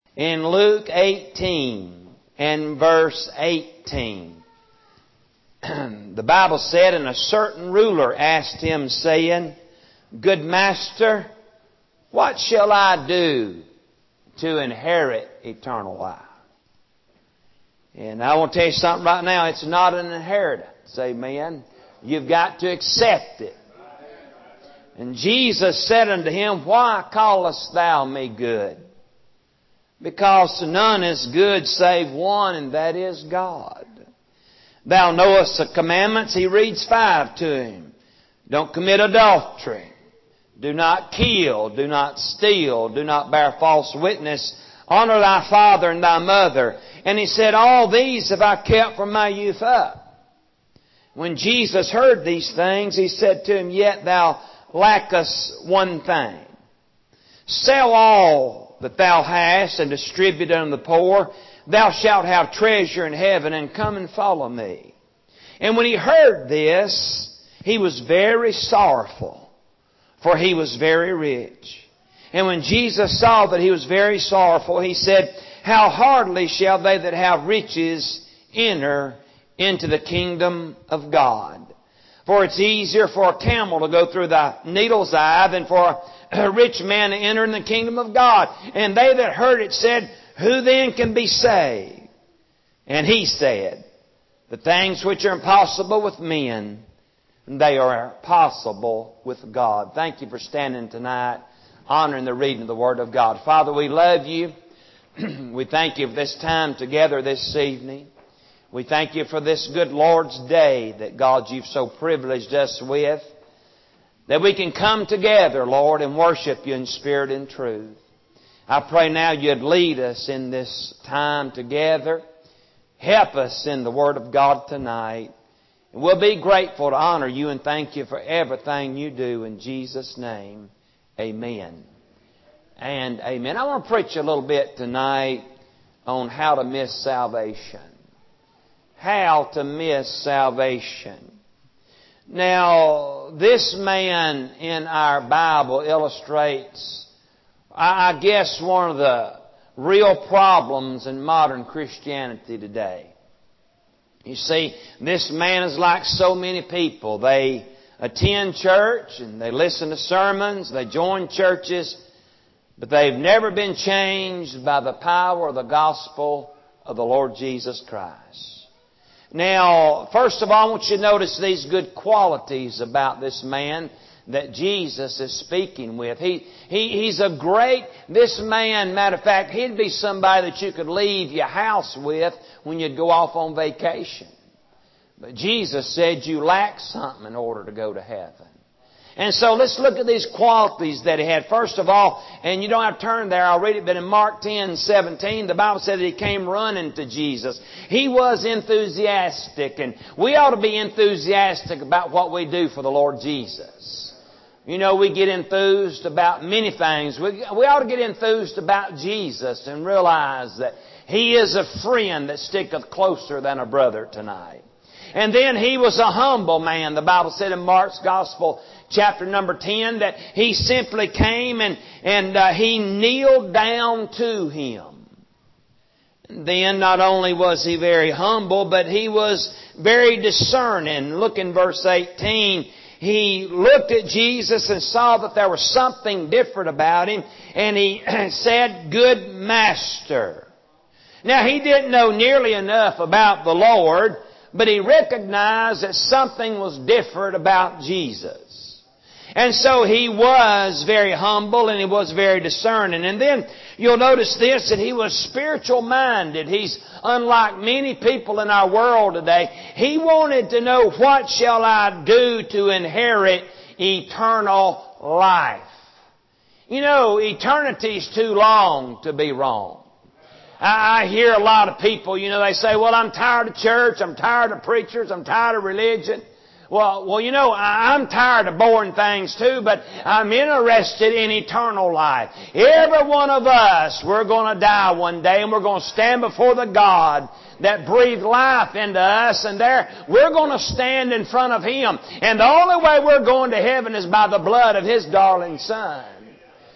In Luke 18 and verse 18, the Bible said, "And a certain ruler asked him, saying, Good master, what shall I do to inherit eternal life?" And I want to tell you something right now. It's not an inheritance. Amen. You've got to accept it. And Jesus said unto him, "Why callest thou me good? Because none is good save one, and that is God. Thou knowest the commandments." He reads 5 to him. "Don't commit adultery. Do not kill. Do not steal. Do not bear false witness. Honor thy father and thy mother." And he said, "All these have I kept from my youth up." When Jesus heard these things, He said to him, "Yet thou lackest one thing. Sell all that thou hast and distribute unto the poor. Thou shalt have treasure in heaven, and come and follow me." And when he heard this, he was very sorrowful, for he was very rich. And when Jesus saw that he was very sorrowful, He said, "How hardly shall they that have riches enter into the kingdom of God? For it's easier for a camel to go through the needle's eye than for a rich man to enter in the kingdom of God." And they that heard it said, "Who then can be saved?" And He said, "The things which are impossible with men, they are possible with God." Thank you for standing tonight, honoring the reading of the Word of God. Father, we love You. We thank You for this time together this evening. We thank You for this good Lord's Day that, God, You've so privileged us with, that we can come together, Lord, and worship You in spirit and truth. I pray now You'd lead us in this time together. Help us in the Word of God tonight. And we'll be grateful to honor You and thank You for everything You do. In Jesus' name, amen and amen. I want to preach a little bit tonight on how to miss salvation. How to miss salvation. Now, this man in our Bible illustrates, I guess, one of the real problems in modern Christianity today. You see, this man is like so many people. They attend church and they listen to sermons, they join churches, but they've never been changed by the power of the gospel of the Lord Jesus Christ. Now, first of all, I want you to notice these good qualities about this man that Jesus is speaking with. He's a great, this man, matter of fact, he'd be somebody that you could leave your house with when you'd go off on vacation. But Jesus said you lack something in order to go to heaven. And so let's look at these qualities that he had. First of all, and you don't have to turn there, I'll read it, but in Mark 10:17, the Bible said that he came running to Jesus. He was enthusiastic, and we ought to be enthusiastic about what we do for the Lord Jesus. You know, we get enthused about many things. We ought to get enthused about Jesus and realize that He is a friend that sticketh closer than a brother tonight. And then he was a humble man. The Bible said in Mark's Gospel, chapter number 10, that he simply came and he kneeled down to Him. And then not only was he very humble, but he was very discerning. Look in verse 18. He looked at Jesus and saw that there was something different about Him. And he said, "Good Master." Now, he didn't know nearly enough about the Lord, but he recognized that something was different about Jesus. And so he was very humble and he was very discerning. And then you'll notice this, that he was spiritual minded. He's unlike many people in our world today. He wanted to know, what shall I do to inherit eternal life? You know, eternity's too long to be wrong. I hear a lot of people, you know, they say, "Well, I'm tired of church, I'm tired of preachers, I'm tired of religion." Well, you know, I'm tired of boring things too, but I'm interested in eternal life. Every one of us, we're going to die one day, and we're going to stand before the God that breathed life into us, and there we're going to stand in front of Him. And the only way we're going to heaven is by the blood of His darling Son.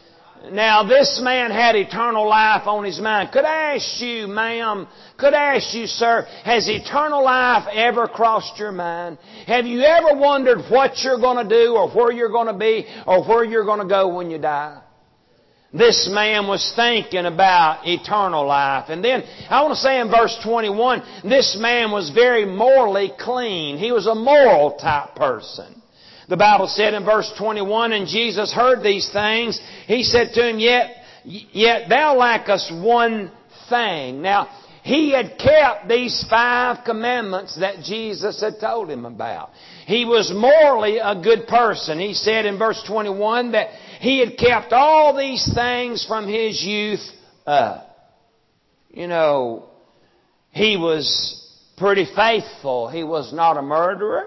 Now, this man had eternal life on his mind. Could I ask you, ma'am, could I ask you, sir, has eternal life ever crossed your mind? Have you ever wondered what you're going to do or where you're going to be or where you're going to go when you die? This man was thinking about eternal life. And then, I want to say in verse 21, this man was very morally clean. He was a moral type person. The Bible said in verse 21, and Jesus heard these things. He said to him, Yet thou lackest one thing. Now, he had kept these 5 commandments that Jesus had told him about. He was morally a good person. He said in verse 21 that he had kept all these things from his youth up. You know, he was pretty faithful. He was not a murderer.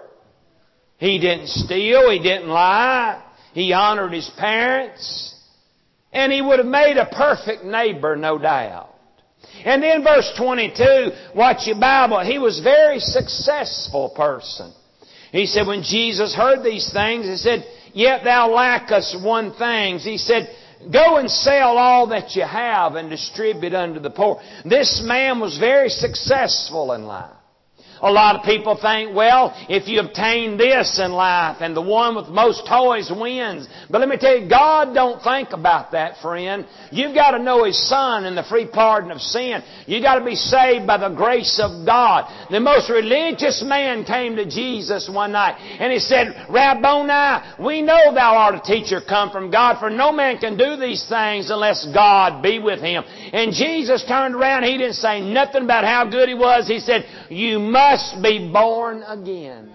He didn't steal. He didn't lie. He honored his parents. And he would have made a perfect neighbor, no doubt. And then verse 22, watch your Bible, he was a very successful person. He said, when Jesus heard these things, He said, Yet thou lackest one thing. He said, Go and sell all that you have and distribute unto the poor. This man was very successful in life. A lot of people think, well, if you obtain this in life and the one with most toys wins. But let me tell you, God don't think about that, friend. You've got to know His Son and the free pardon of sin. You've got to be saved by the grace of God. The most religious man came to Jesus one night and he said, Rabboni, we know thou art a teacher come from God, for no man can do these things unless God be with him. And Jesus turned around. He didn't say nothing about how good he was. He said, you must be born again.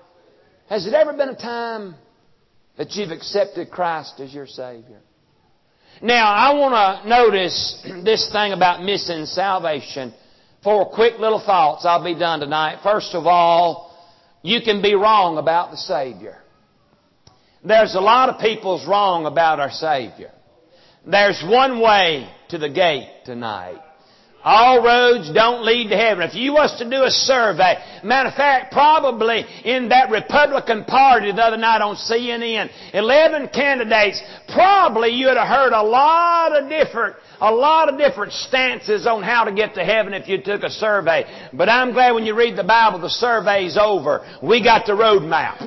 Has it ever been a time that you've accepted Christ as your Savior? Now, I want to notice this thing about missing salvation. 4 quick little thoughts. I'll be done tonight. First of all, you can be wrong about the Savior. There's a lot of people's wrong about our Savior. There's one way to the gate tonight. All roads don't lead to heaven. If you was to do a survey, matter of fact, probably in that Republican Party the other night on CNN, 11 candidates, probably you would have heard a lot of different stances on how to get to heaven if you took a survey. But I'm glad when you read the Bible, the survey's over. We got the road map.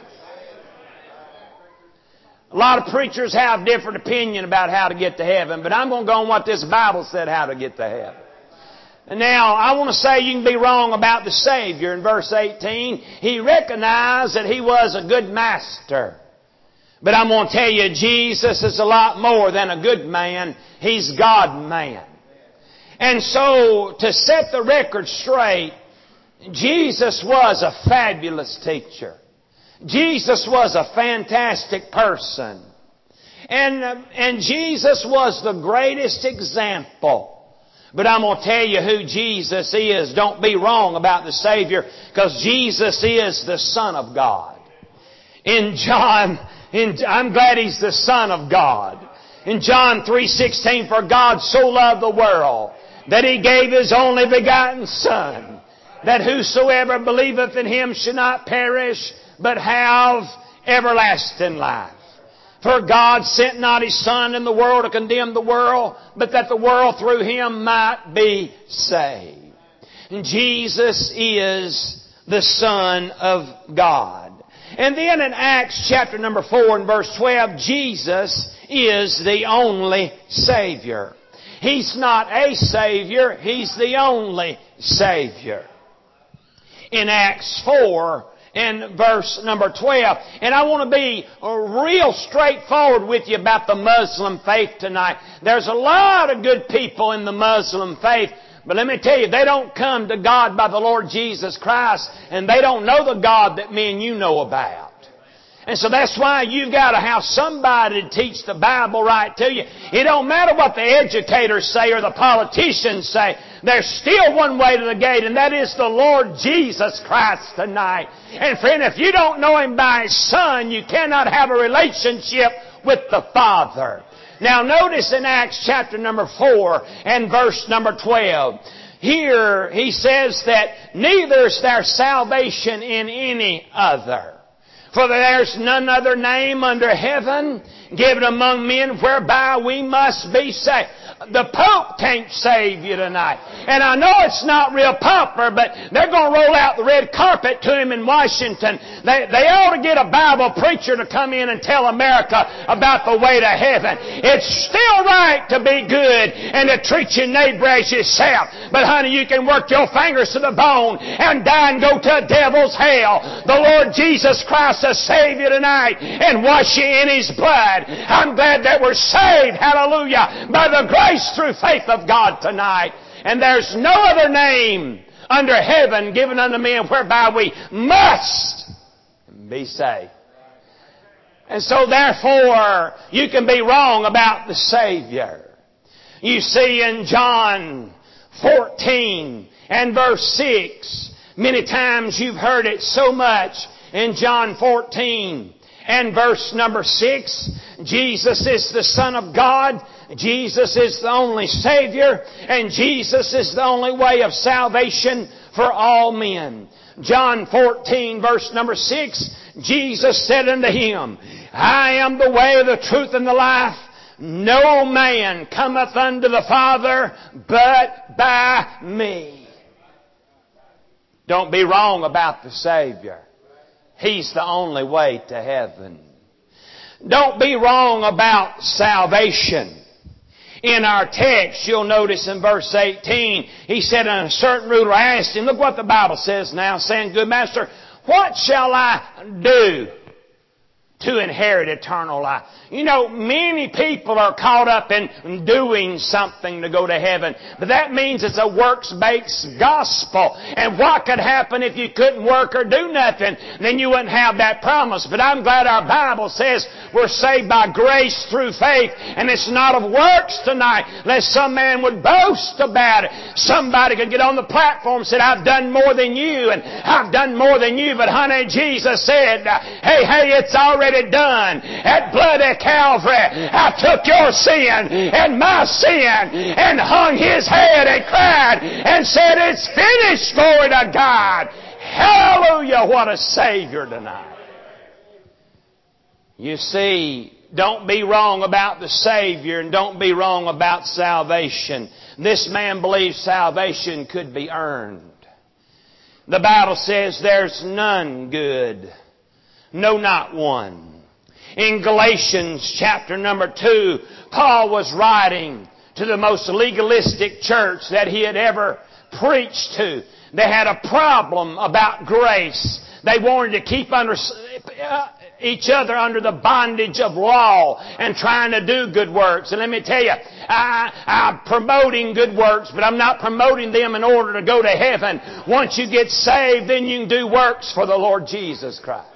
A lot of preachers have different opinion about how to get to heaven, but I'm going to go on what this Bible said how to get to heaven. Now, I want to say you can be wrong about the Savior. In verse 18, He recognized that He was a good master. But I'm going to tell you, Jesus is a lot more than a good man. He's God-man. And so, to set the record straight, Jesus was a fabulous teacher. Jesus was a fantastic person. And Jesus was the greatest example. But I'm going to tell you who Jesus is. Don't be wrong about the Savior, because Jesus is the Son of God. I'm glad He's the Son of God. In John 3:16, for God so loved the world that He gave His only begotten Son, that whosoever believeth in Him should not perish, but have everlasting life. For God sent not His Son in the world to condemn the world, but that the world through Him might be saved. And Jesus is the Son of God. And then in Acts chapter number 4 and verse 12, Jesus is the only Savior. He's not a Savior, He's the only Savior. In Acts 4 and verse number 12. And I want to be real straightforward with you about the Muslim faith tonight. There's a lot of good people in the Muslim faith, but let me tell you, they don't come to God by the Lord Jesus Christ, and they don't know the God that me and you know about. And so that's why you've got to have somebody to teach the Bible right to you. It don't matter what the educators say or the politicians say. There's still one way to the gate, and that is the Lord Jesus Christ tonight. And friend, if you don't know Him by His Son, you cannot have a relationship with the Father. Now notice in Acts chapter number 4 and verse number 12. Here he says that neither is there salvation in any other. For there's none other name under heaven given among men whereby we must be saved. The Pope can't save you tonight. And I know it's not real popular, but they're going to roll out the red carpet to him in Washington. They ought to get a Bible preacher to come in and tell America about the way to heaven. It's still right to be good and to treat your neighbor as yourself. But honey, you can work your fingers to the bone and die and go to a devil's hell. The Lord Jesus Christ will save you tonight and wash you in His blood. I'm glad that we're saved, hallelujah, by the grace through faith of God tonight. And there's no other name under heaven given unto men whereby we must be saved. And so therefore, you can be wrong about the Savior. You see in John 14 and verse 6, many times you've heard it so much in John 14 and verse number 6, Jesus is the Son of God. Jesus is the only Savior, and Jesus is the only way of salvation for all men. John 14 verse number 6, Jesus said unto him, I am the way, the truth, and the life. No man cometh unto the Father but by me. Don't be wrong about the Savior. He's the only way to heaven. Don't be wrong about salvation. In our text, you'll notice in verse 18, he said, and a certain ruler asked him, look what the Bible says now, saying, Good Master, what shall I do to inherit eternal life? You know, many people are caught up in doing something to go to heaven. But that means it's a works-based gospel. And what could happen if you couldn't work or do nothing? Then you wouldn't have that promise. But I'm glad our Bible says we're saved by grace through faith. And it's not of works tonight, lest some man would boast about it. Somebody could get on the platform and say, I've done more than you, and I've done more than you. But honey, Jesus said, hey, it's already done. At blood at Calvary, I took your sin and my sin and hung His head and cried and said, it's finished, glory to God. Hallelujah, what a Savior tonight. You see, don't be wrong about the Savior and don't be wrong about salvation. This man believes salvation could be earned. The Bible says there's none good, no, not one. In Galatians chapter number 2, Paul was writing to the most legalistic church that he had ever preached to. They had a problem about grace. They wanted to keep each other under the bondage of law and trying to do good works. And let me tell you, I'm promoting good works, but I'm not promoting them in order to go to heaven. Once you get saved, then you can do works for the Lord Jesus Christ.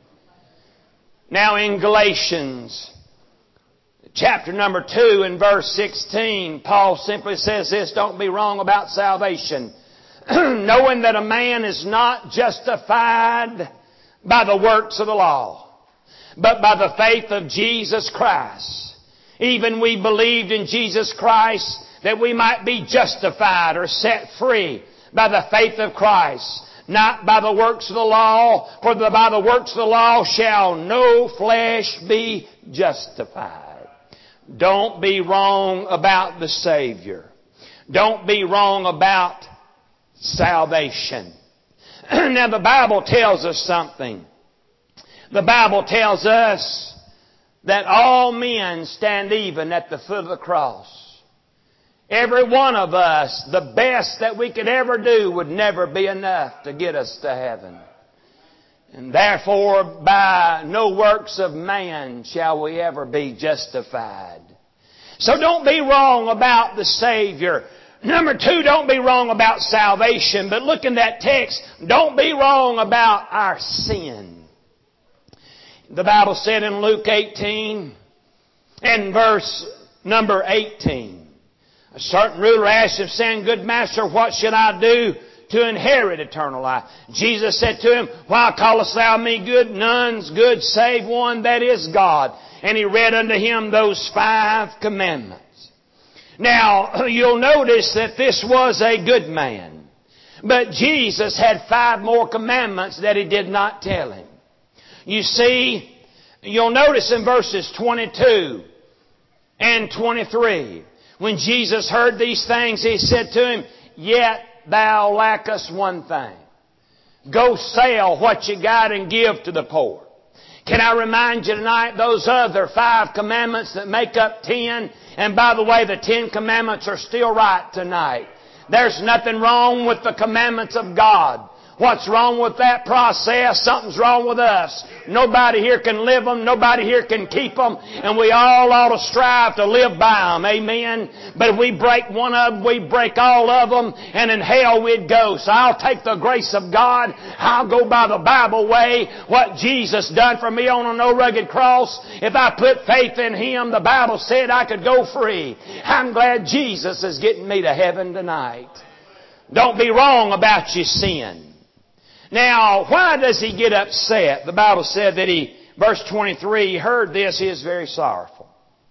Now in Galatians chapter number 2 and verse 16, Paul simply says this, don't be wrong about salvation. Knowing that a man is not justified by the works of the law, but by the faith of Jesus Christ. Even we believed in Jesus Christ that we might be justified or set free by the faith of Christ. Not by the works of the law, for by the works of the law shall no flesh be justified. Don't be wrong about the Savior. Don't be wrong about salvation. Now the Bible tells us something. The Bible tells us that all men stand even at the foot of the cross. Every one of us, the best that we could ever do would never be enough to get us to heaven. And therefore, by no works of man shall we ever be justified. So don't be wrong about the Savior. Number 2, don't be wrong about salvation. But look in that text, don't be wrong about our sin. The Bible said in Luke 18 and verse number 18, a certain ruler asked him, saying, Good Master, what should I do to inherit eternal life? Jesus said to him, Why callest thou me good? None's good save one, that is God. And he read unto him those 5 commandments. Now, you'll notice that this was a good man. But Jesus had 5 more commandments that He did not tell him. You see, You'll notice in verses 22 and 23, when Jesus heard these things, He said to him, "Yet thou lackest one thing. Go sell what you got and give to the poor." Can I remind you tonight, those other 5 commandments that make up 10, and by the way, the 10 commandments are still right tonight. There's nothing wrong with the commandments of God. What's wrong with that process? Something's wrong with us. Nobody here can live them. Nobody here can keep them. And we all ought to strive to live by them. Amen. But if we break one of them, we break all of them, and in hell we'd go. So I'll take the grace of God. I'll go by the Bible way. What Jesus done for me on an old rugged cross. If I put faith in Him, the Bible said I could go free. I'm glad Jesus is getting me to heaven tonight. Don't be wrong about your sin. Now, why does he get upset? The Bible said that verse 23, he heard this, he is very sorrowful.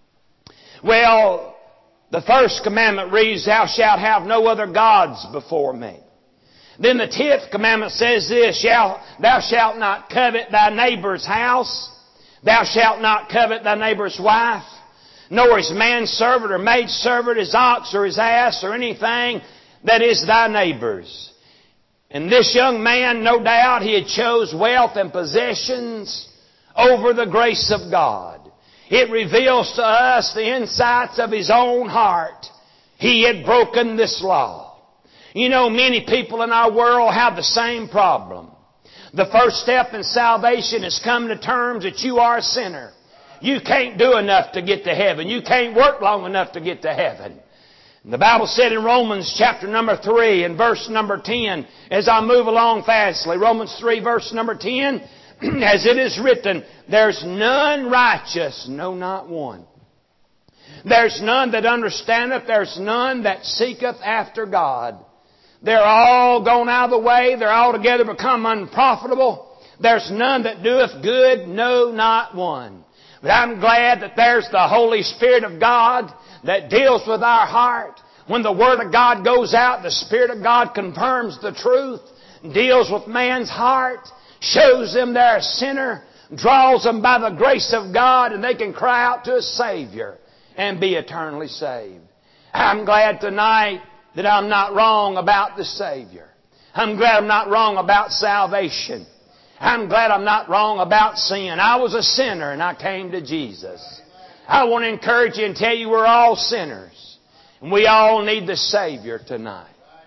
Well, the first commandment reads, "Thou shalt have no other gods before me." Then the 10th commandment says this, "Thou shalt not covet thy neighbor's house. Thou shalt not covet thy neighbor's wife, nor his manservant or maidservant, his ox or his ass, or anything that is thy neighbor's." And this young man, no doubt, he had chose wealth and possessions over the grace of God. It reveals to us the insights of his own heart. He had broken this law. You know, many people in our world have the same problem. The first step in salvation is come to terms that you are a sinner. You can't do enough to get to heaven. You can't work long enough to get to heaven. The Bible said in Romans chapter number 3 and verse number 10, as I move along fastly, Romans 3 verse number 10, as it is written, "There's none righteous, no, not one. There's none that understandeth, there's none that seeketh after God. They're all gone out of the way, they're altogether become unprofitable. There's none that doeth good, no, not one." But I'm glad that there's the Holy Spirit of God that deals with our heart. When the Word of God goes out, the Spirit of God confirms the truth, deals with man's heart, shows them they're a sinner, draws them by the grace of God, and they can cry out to a Savior and be eternally saved. I'm glad tonight that I'm not wrong about the Savior. I'm glad I'm not wrong about salvation. I'm glad I'm not wrong about sin. I was a sinner and I came to Jesus. I want to encourage you and tell you we're all sinners. And we all need the Savior tonight.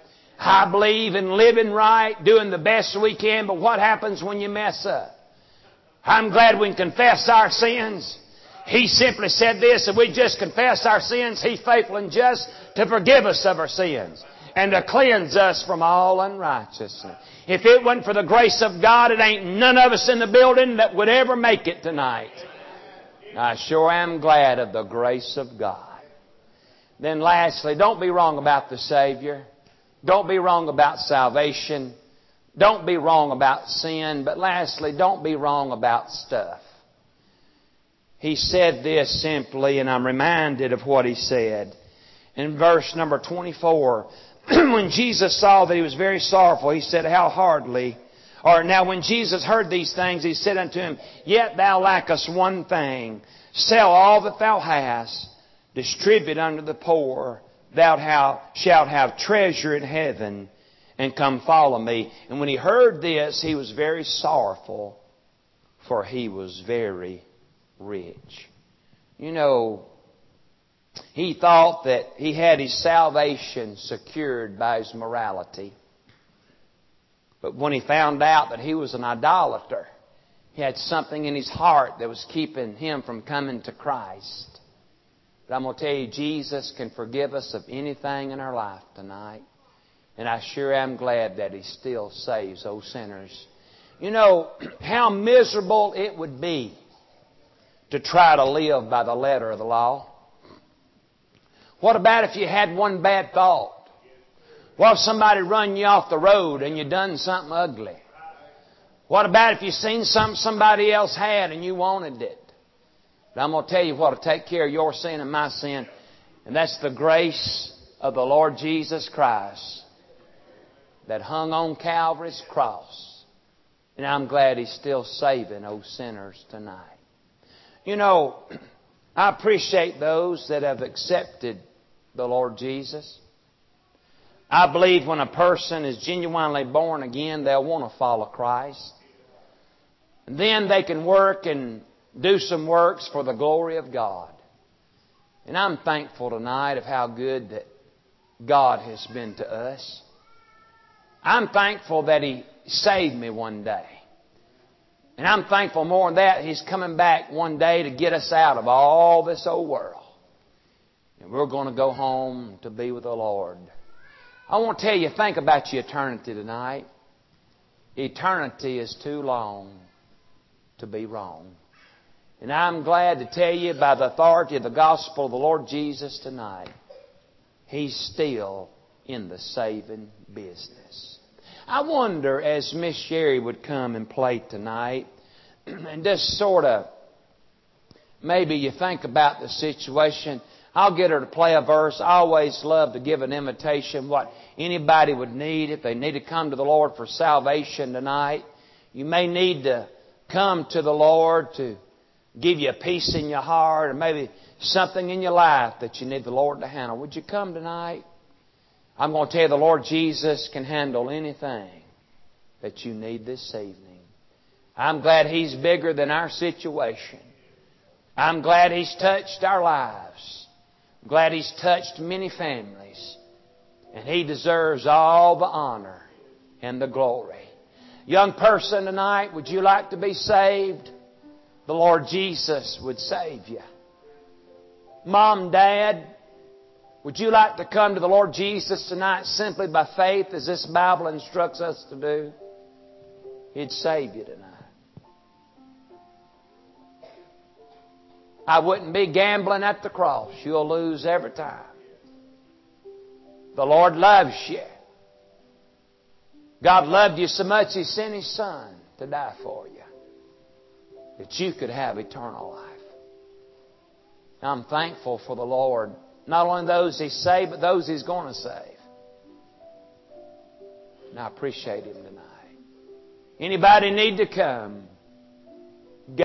I believe in living right, doing the best we can, but what happens when you mess up? I'm glad we can confess our sins. He simply said this, if we just confess our sins, He's faithful and just to forgive us of our sins and to cleanse us from all unrighteousness. If it wasn't for the grace of God, it ain't none of us in the building that would ever make it tonight. I sure am glad of the grace of God. Then lastly, don't be wrong about the Savior. Don't be wrong about salvation. Don't be wrong about sin. But lastly, don't be wrong about stuff. He said this simply, and I'm reminded of what He said. In verse number 24, when Jesus saw that he was very sorrowful, He said, "How hardly..." Now when Jesus heard these things, He said unto him, "Yet thou lackest one thing. Sell all that thou hast, distribute unto the poor. Thou shalt have treasure in heaven, and come follow me." And when he heard this, he was very sorrowful, for he was very rich. You know, he thought that he had his salvation secured by his morality. But when he found out that he was an idolater, he had something in his heart that was keeping him from coming to Christ. But I'm going to tell you, Jesus can forgive us of anything in our life tonight. And I sure am glad that He still saves those sinners. You know how miserable it would be to try to live by the letter of the law. What about if you had one bad thought? What if somebody run you off the road and you done something ugly? What about if you seen something somebody else had and you wanted it? But I'm going to tell you what will take care of your sin and my sin. And that's the grace of the Lord Jesus Christ that hung on Calvary's cross. And I'm glad He's still saving those sinners tonight. You know, I appreciate those that have accepted the Lord Jesus. I believe when a person is genuinely born again, they'll want to follow Christ. And then they can work and do some works for the glory of God. And I'm thankful tonight of how good that God has been to us. I'm thankful that He saved me one day. And I'm thankful more than that, He's coming back one day to get us out of all this old world. And we're going to go home to be with the Lord. I want to tell you, think about your eternity tonight. Eternity is too long to be wrong. And I'm glad to tell you, by the authority of the gospel of the Lord Jesus tonight, He's still in the saving business. I wonder, as Miss Sherry would come and play tonight, and just sort of, maybe you think about the situation. I'll get her to play a verse. I always love to give an invitation what anybody would need if they need to come to the Lord for salvation tonight. You may need to come to the Lord to give you a peace in your heart, or maybe something in your life that you need the Lord to handle. Would you come tonight? I'm going to tell you the Lord Jesus can handle anything that you need this evening. I'm glad He's bigger than our situation. I'm glad He's touched our lives. I'm glad He's touched many families. And He deserves all the honor and the glory. Young person tonight, would you like to be saved? The Lord Jesus would save you. Mom, Dad, would you like to come to the Lord Jesus tonight simply by faith, as this Bible instructs us to do? He'd save you tonight. I wouldn't be gambling at the cross. You'll lose every time. The Lord loves you. God loved you so much He sent His Son to die for you, that you could have eternal life. I'm thankful for the Lord. Not only those He saved, but those He's going to save. And I appreciate Him tonight. Anybody need to come?